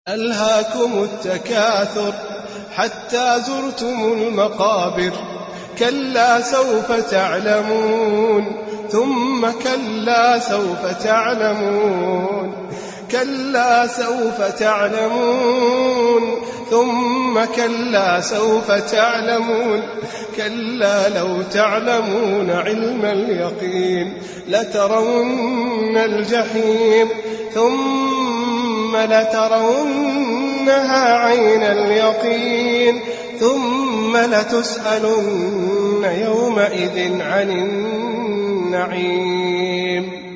ألهاكم التكاثر حتى زرتم المقابر، كلا سوف تعلمون ثم كلا سوف تعلمون، كلا سوف تعلمون ثم كلا سوف تعلمون، كلا لو تعلمون علم اليقين لترون الجحيم ثم لترونها عين اليقين ثم لتسألن يومئذ عن النعيم.